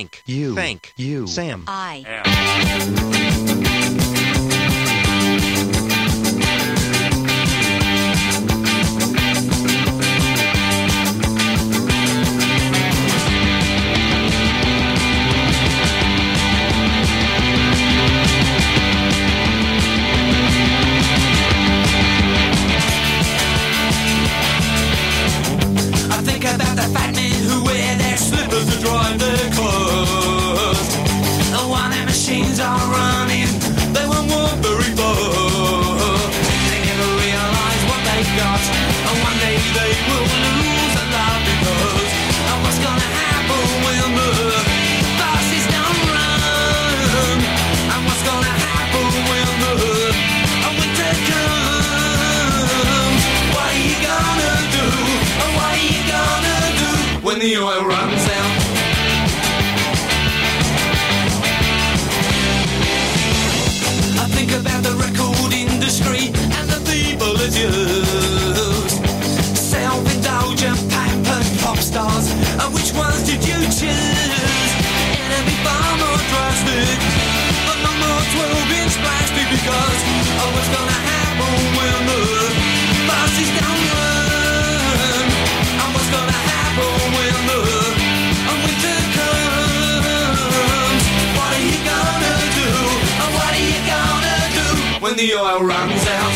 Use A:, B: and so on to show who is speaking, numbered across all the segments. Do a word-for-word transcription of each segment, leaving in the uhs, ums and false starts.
A: Think. You. Think. You. Sam.
B: I.
C: About the fat men who wear their slippers to drive their cars. And while their machines are running, they won't walk very far. They never realise what they've got, and one day they will lose a lot because of what's gonna happen when the buses don't run. And what's gonna happen when the winter comes. What are you gonna do? And what are you gonna do when the oil runs out? I think about the record industry and the people it used. Self-indulgent, pampered pop stars, and which ones did you choose? It'd be far more drastic, but no more twelve-inch plastic because of what's gonna happen when the buses don't run. And what's gonna happen when the winter comes? What are you gonna do? And what are you gonna do when the oil runs out?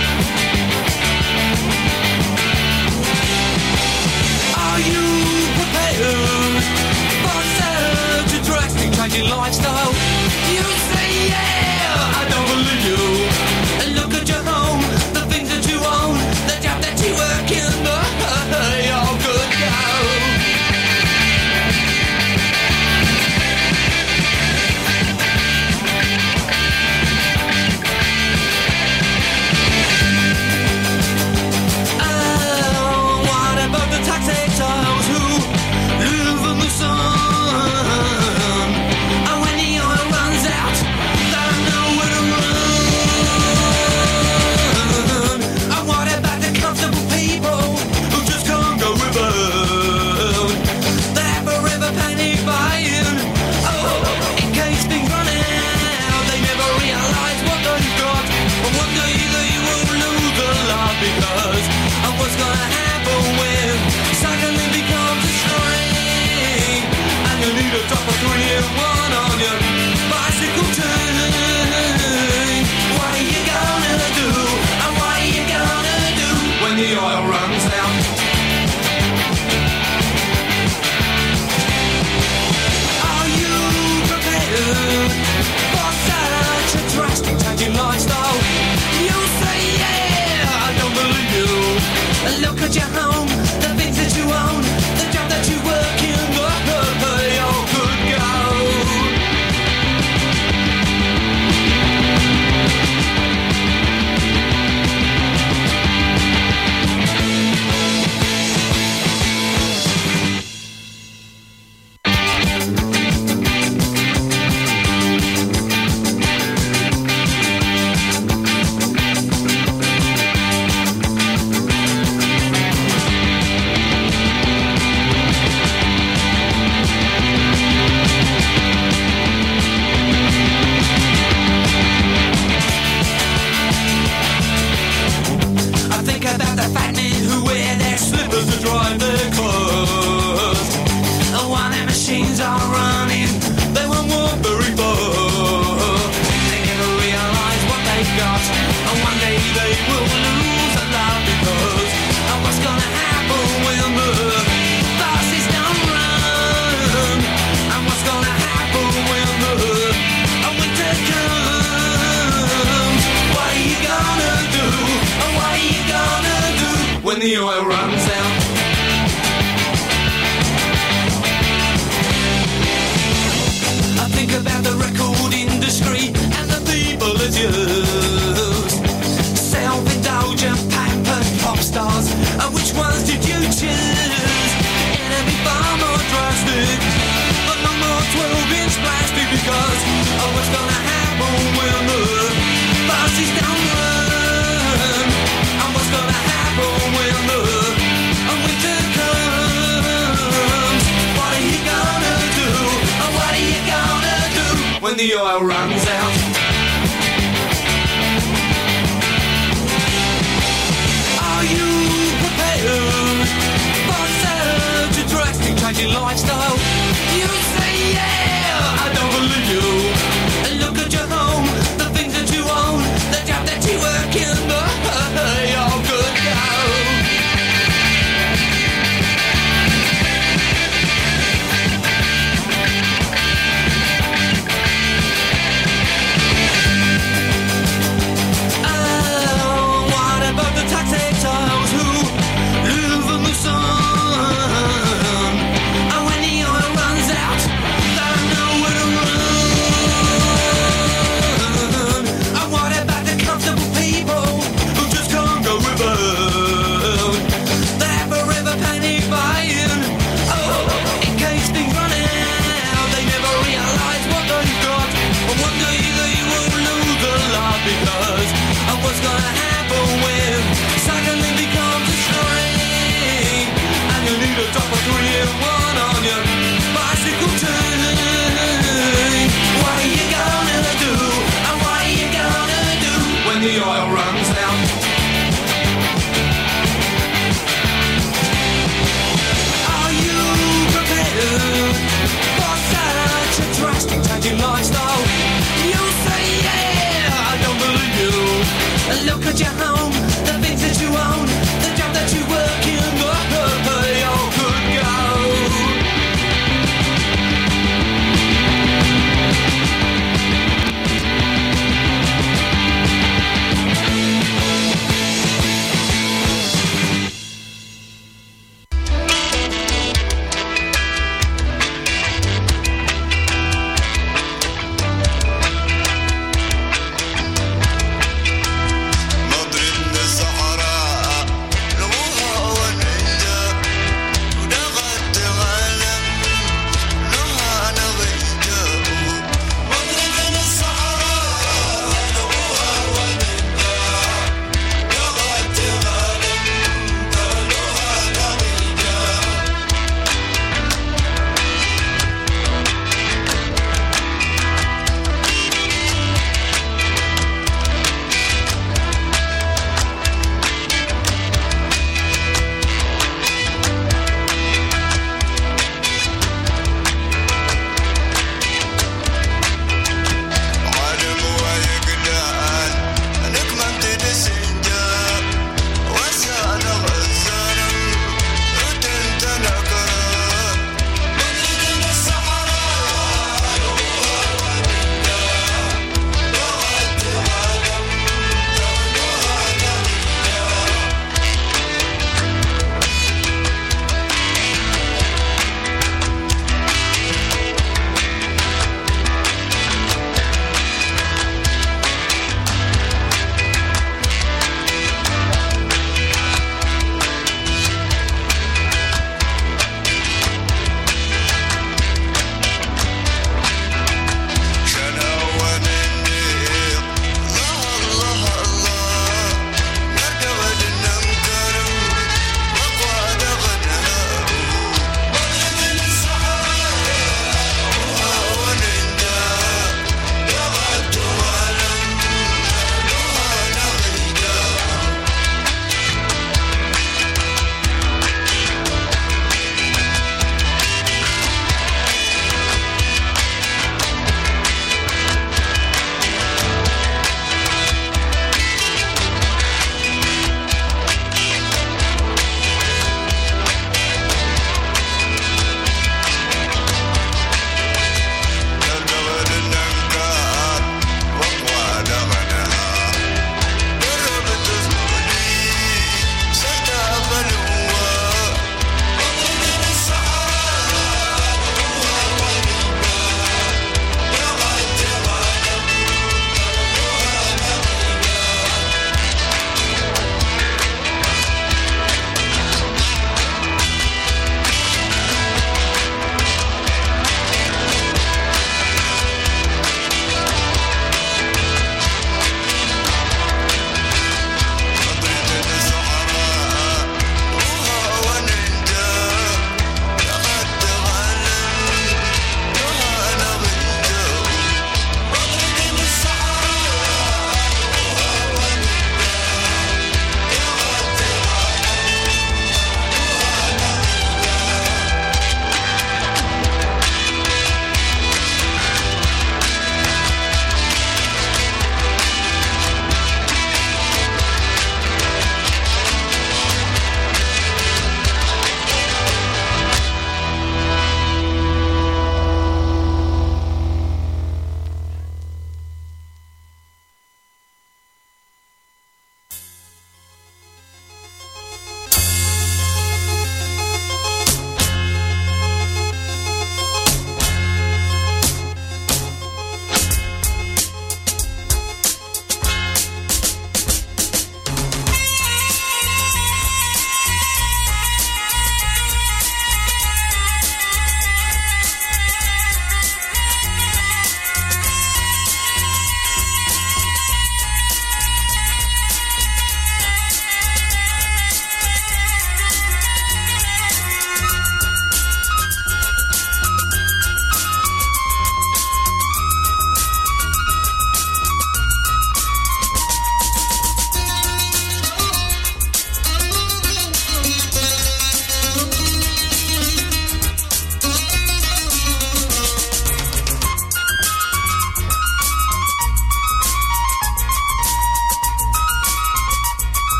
C: Are you prepared for such a drastic change in lifestyle? You say yeah, I don't believe you. And look at your home, the things that you own, the job that you work in, the all good go. Oh, what about the tax exiles who live in the sun? And when the oil runs out, they don't know where to run. And what about the comfortable people who just can't go without? They're forever panic buying, oh, in case things run out. They never realise what they've got, and one day they will lose a lot because of what's gonna happen when cycling becomes a strain, and you need a drop of three in one on your bicycle chain. What are you gonna do? And what are you gonna do when the oil runs out? Are you prepared for such a drastic change in lifestyle? You say yeah, I don't believe you. Look at your home, the things that you own, the job that you work in, oh, they all could go. I think about the fat men who wear their slippers to drive their cars. And while their machines are running, they won't walk very far. They never realise what they've got, and one day they will lose a lot because of what's gonna happen when the buses don't run. And what's gonna happen when the winter comes? What are you gonna do? And what are you gonna do when the oil runs out? I think about the record industry and the people it used. Self-indulgent, pampered pop stars, and which ones did you choose? It'd be far more drastic, but no more twelve-inch plastic because of what's gonna happen when the buses don't run. And what's gonna happen when the winter comes? What are you gonna do? And when the oil runs out. Are you prepared for such a drastic change in lifestyle? You say yeah, I don't believe you. Look at your home, the things that you own, the job that you work in, you're good now.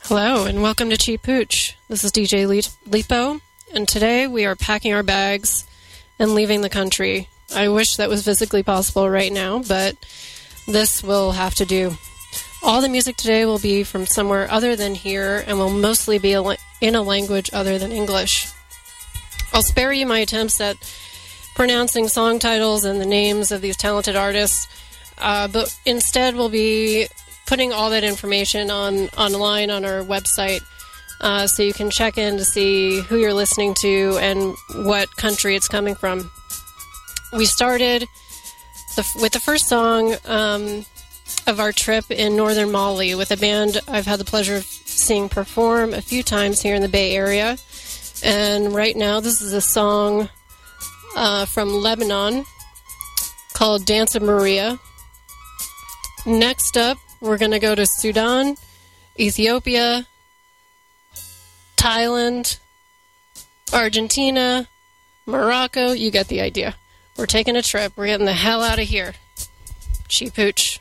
B: Hello and welcome to Cheap Pooch. This is D J Lipo, and today we are packing our bags and leaving the country. I wish that was physically possible right now, but this will have to do. All the music today will be from somewhere other than here and will mostly be in a language other than English. I'll spare you my attempts at pronouncing song titles and the names of these talented artists, uh, but instead we'll be putting all that information on online on our website, uh, so you can check in to see who you're listening to and what country it's coming from. We started the, with the first song um, of our trip in northern Mali with a band I've had the pleasure of seeing perform a few times here in the Bay Area. And right now this is a song uh, from Lebanon called Dance of Maria. Next up, we're going to go to Sudan, Ethiopia, Thailand, Argentina, Morocco. You get the idea. We're taking a trip. We're getting the hell out of here. Cheap Pooch.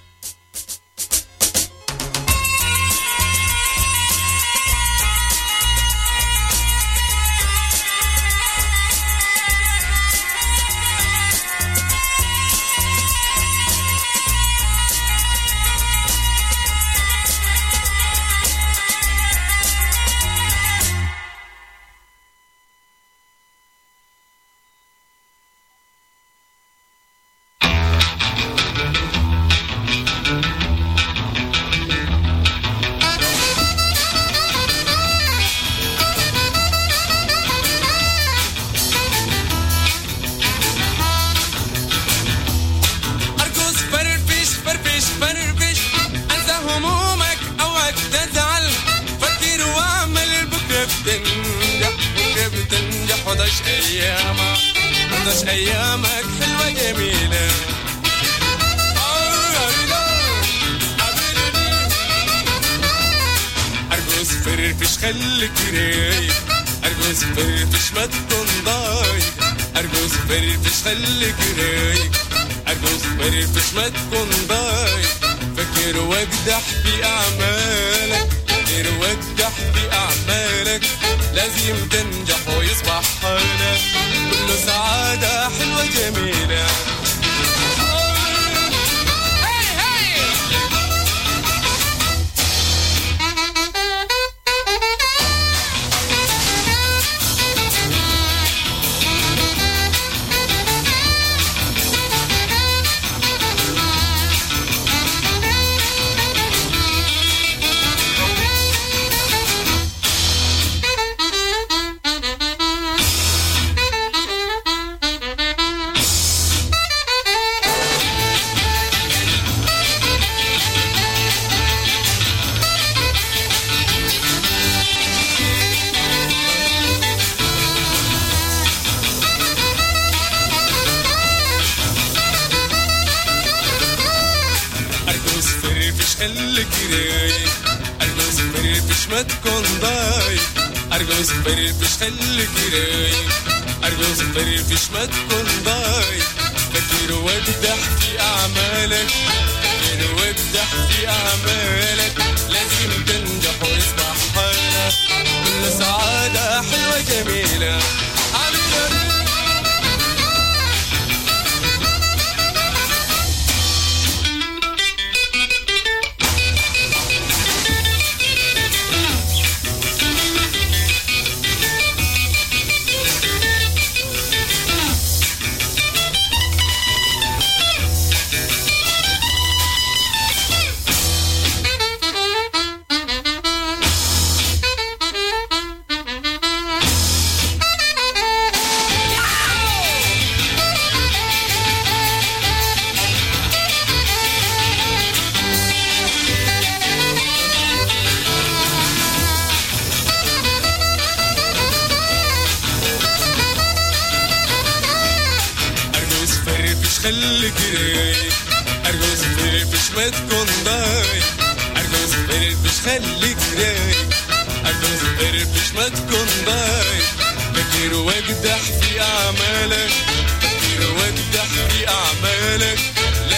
C: خليك رايق ارجوز فرفش ما تكون ضايق ارجوز فرفش خليك رايق ارجوز فرفش ما تكون ضايق فكر واجدح في اعمالك فكر واجدح في اعمالك لازم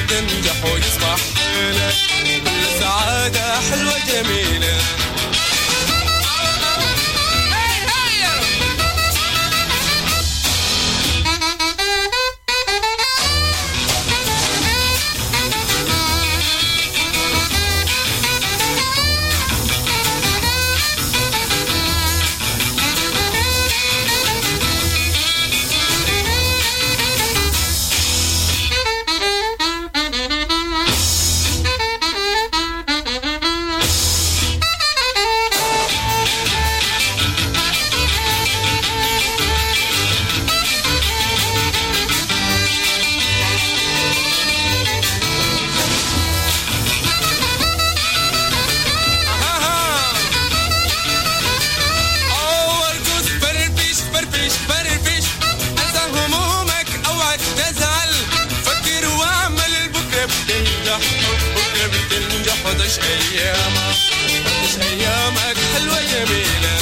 C: تنجح ويصبح لك كل سعادة حلوة جميلة خدش أيامك خدش أيامك حلوة جميلة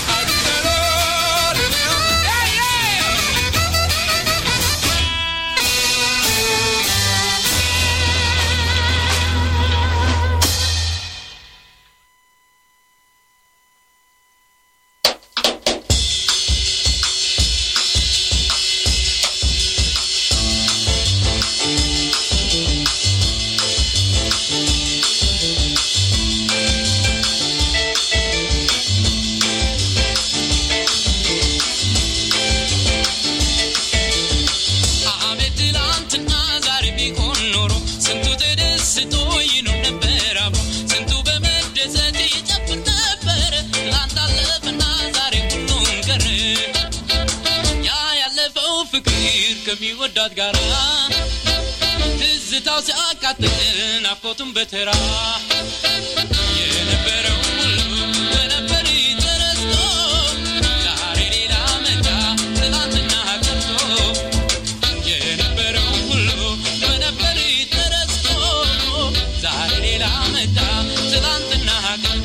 C: ከሚወዳት ጋራ ትዝታው ሲያቃጥል ናፍቆቱን በተራ የነበረው ሁሉ በነበር ተረስቶ ዛሬ ሌላ መጣ ትናንትና ቀርቶ የነበረው ሁሉ በነበር ተረስቶ ዛሬ ሌላ መጣ ትናንትና ቀርቶ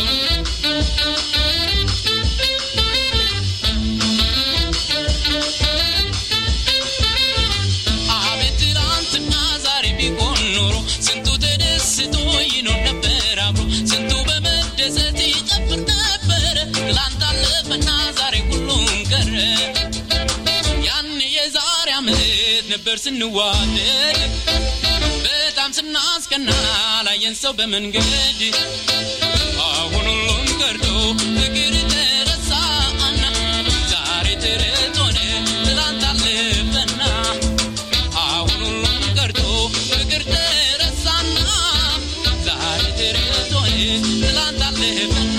C: ነበር ስንዋደድ በጣም ስናስቀና ላየን ሰው በመንገድ አሁን ሁሉም ቀርቶ ፍቅር ተረሳና ዛሬ ተረቶነ ትላንት አለፈና አሁን ሁሉም ቀርቶ ፍቅር ተረሳና ዛሬ ተረቶነ ትላንት አለፈና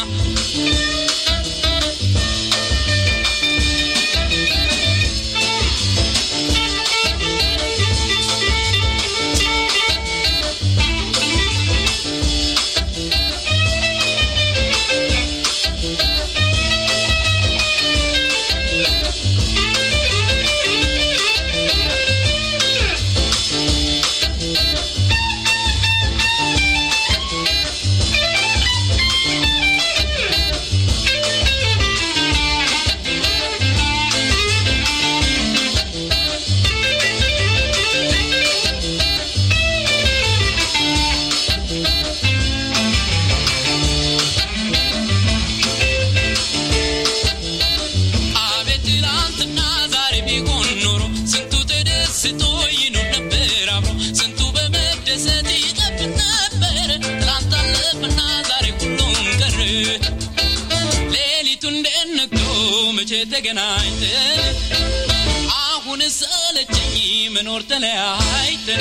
C: ተገናኝተን አሁን ሰለቸኝ መኖር ተለያይተን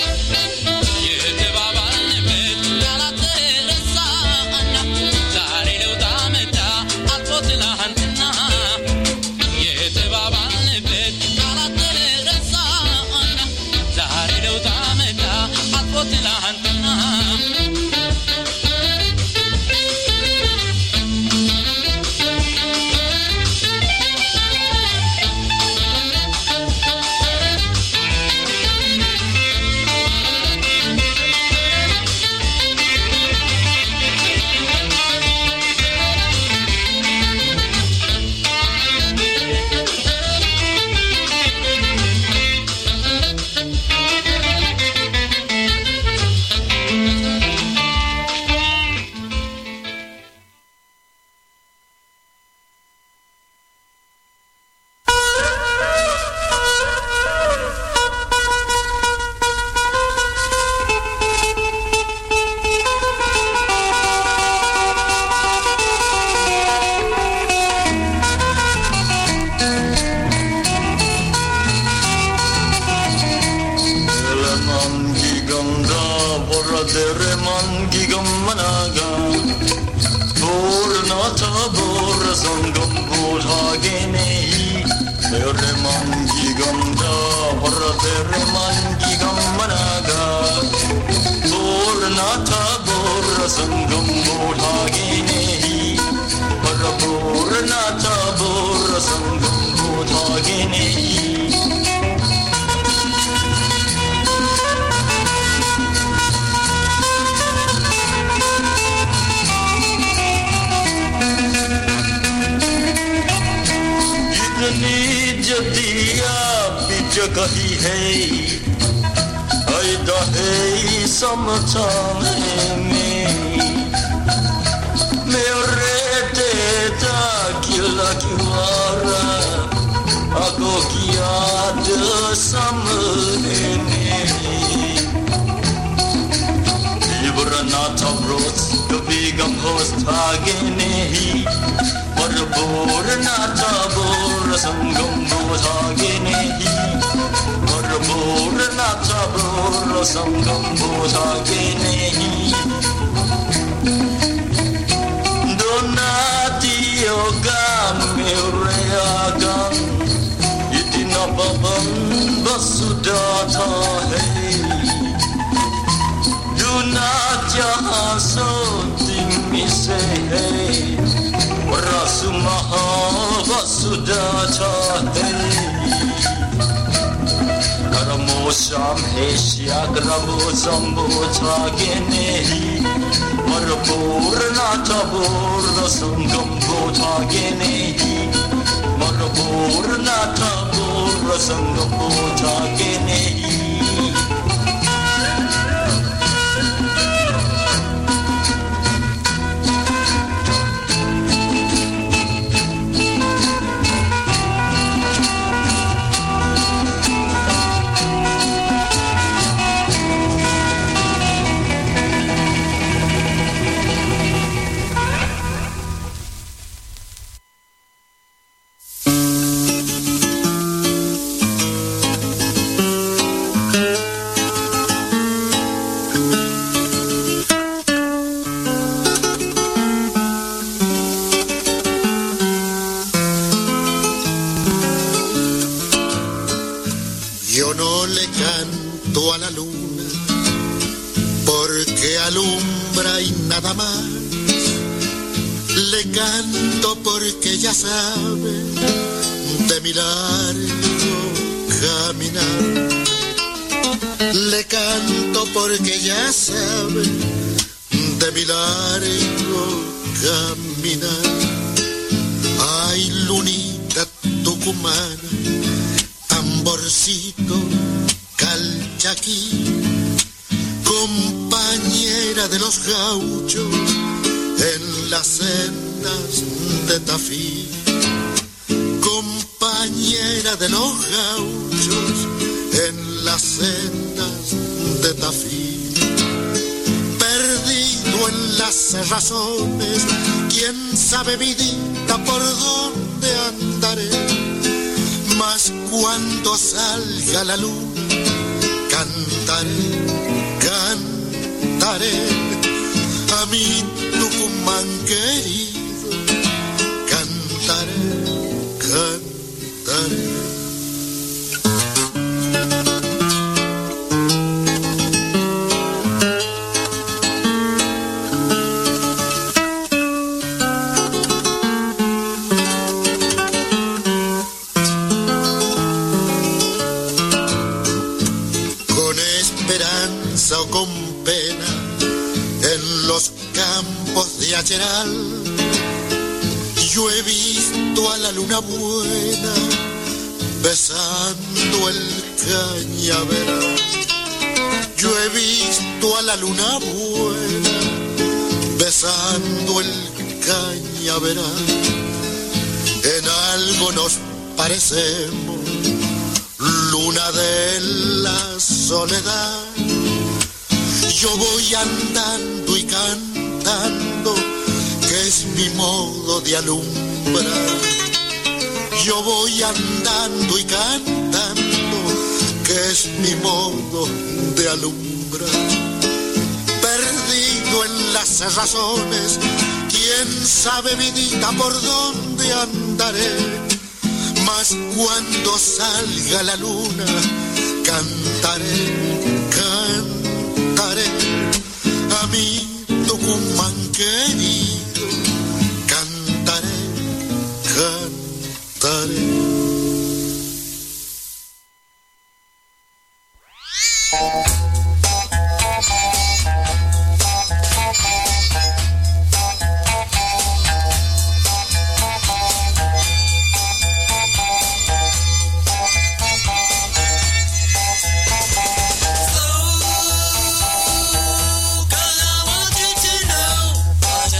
C: የተባባልንበት ቃላት ተረሳና ዛሬ ለውጥ አመጣ አልፎ ትላንትና የተባባልንበት ቃላት ተረሳና ዛሬ ለውጥ አመጣ አልፎ ትላንትና
D: mangigamda borradere mangigamanaga Bornata borasangam bodhagenehi Mere mangigamda borradere mangigamanaga Bornata borasangam bodhagenehi Bornata borasangam bodhagenehi दिया बिच कही है ऐदा है समझाने में मेरे तेरा किला किवारा आगो किया द सामने में इबरना तब्रोस कभी गम होस्ट आगे नहीं Bornata borasangam bodhagenehi Bornata borasangam bodhagenehi Donatio gamereagam Itina babam vasudata hai Donatya hasotimise hai Rasumaha vasudata hai Karamosham heshya kramosam bodhagenehi Marapurnata borasangam bodhagenehi Marapurnata borasangam bodhagenehi
E: de mi largo caminar. Le canto porque ya sabe de mi largo caminar. Ay, lunita tucumana, tamborcito calchaquí, compañera de los gauchos en las sendas de Tafí. Compañera de los gauchos en las sendas de Tafí. Perdido en las razones, quién sabe vidita por dónde andaré. Mas cuando salga la luna, cantaré, cantaré a mi Tucumán querido, cantaré, cantaré. Con esperanza o con pena, en los campos de Acheral, yo he visto a la luna buena besando el cañaveral. Yo he visto a la luna buena besando el cañaveral. En algo nos parecemos, luna de la soledad. Yo voy andando y cantando, que es mi modo de alumbrar. Yo voy andando y cantando, que es mi modo de alumbrar. Perdido en las razones, quién sabe, vidita, por dónde andaré. Mas cuando salga la luna, cantaré, cantaré a mi Tucumán querido, cantaré, cantaré.
C: Oh, 'cause I want you to know what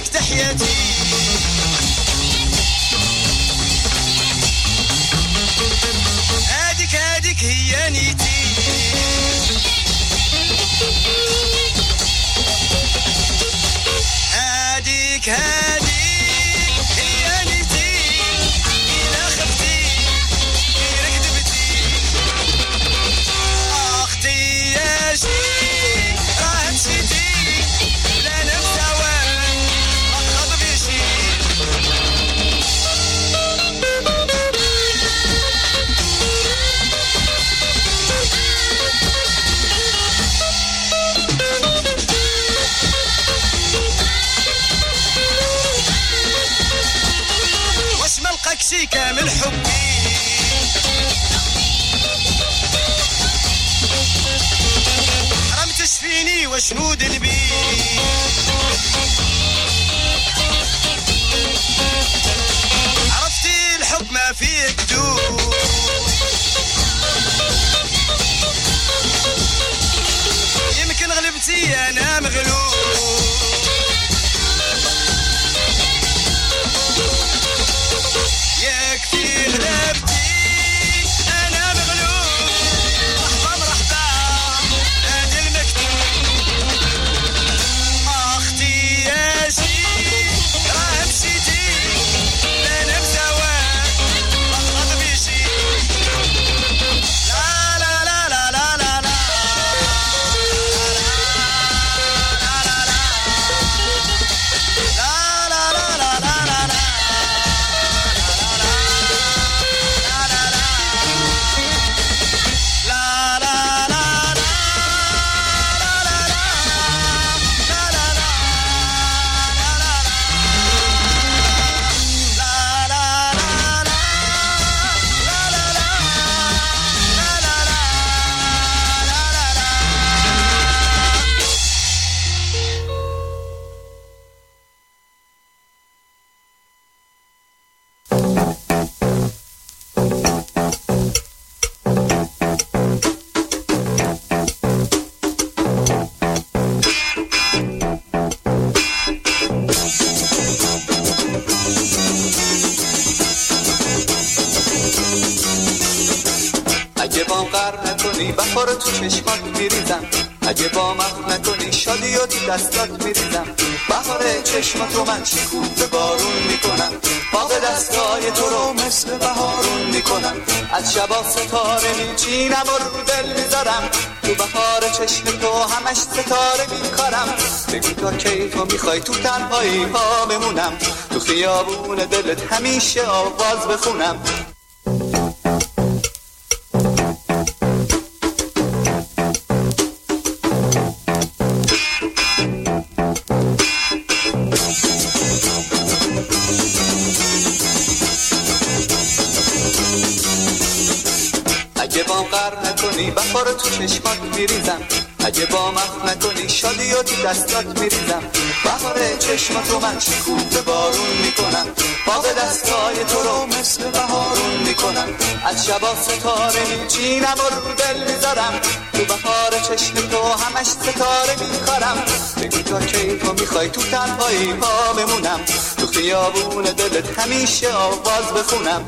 C: تحياتي هاديك هاديك هي نيتي هاديك هاديك هي نيتي إلا خفتي غير كذبتي أختي يا شي راه مشيتي لا نفسى وين ما تخاطبيشي واش ما لقاكشي كامل حبي حرام تشفيني وشنو ذنبي عرفتي الحب ما فيه كذوب يمكن غلبتي انا مغلوب يكفي غلبتي انا مغلوب مرحبا مرحبا هذا المكتوب اختي يا شي راه مشيتي لا نمسى وين ما تخاطبيشي لا لا لا لا لا لا لا بخور تو چشمات میریزم اگه با مخ نکنی شادی و تو دستات میریزم بخور چشماتو من شکوفه بارون میکنم باغ دستای تو رو مثل بهارون میکنم از شبا ستاره میچینم و رو دل میذارم تو بخار چشم تو همش ستاره میکارم بگو تا کی تو میخوای تو تنهایی ها بمونم تو خیابون دلت همیشه آواز بخونم بخور تو چشمات میریزم اگه با مخ نکنی شادی و تو دستات میریزم بخور چشماتو من شکوفه بارون میکنم باغ دستای تو رو مثل بهارون میکنم از شبا ستاره میچینم و رو دل میذارم تو بخار چشم تو همش ستاره میکارم بگو تا کی تو میخوای تو تنهایی ها بمونم تو خیابون دلت همیشه آواز بخونم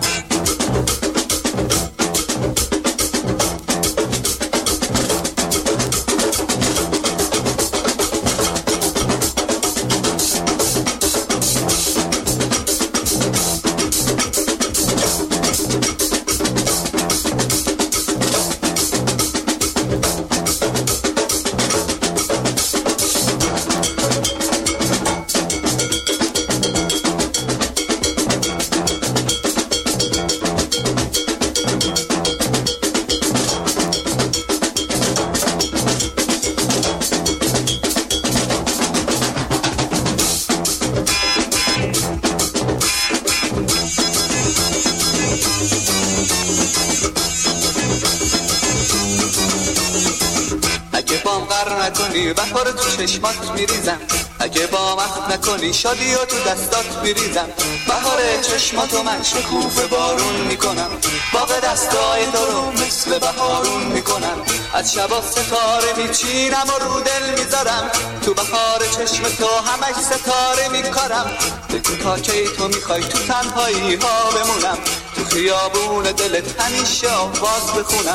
C: نکنی بخور تو چشمات میریزم اگه با مخ نکنی شادی و تو دستات میریزم بهار چشماتو من شکوفه بارون میکنم باغ
F: دستای تو رو مثل بهارون میکنم، از شبا ستاره میچینم و رو دل میذارم، تو بهار چشم تو همش ستاره میکارم. بگو تا کی تو میخوای تو تنهایی ها بمونم، تو خیابون دلت همیشه آواز بخونم.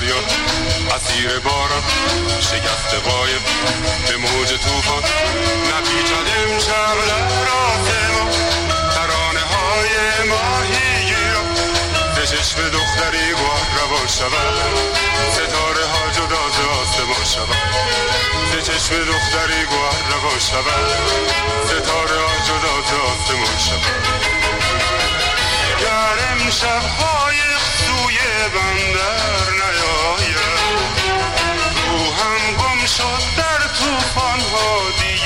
G: دریا اسیر باران شکست قایب به موج توفان نپیچد امشب در آسمان ترانه های ماهیگیران به چشم دختری گوهر روان شود ستاره ها جدا ز آسمان شود به چشم دختری گوهر روان شود ستاره ها جدا ز آسمان شود گر امشب های سوی بندر نیاید روحم گم شد در طوفان ها دیگر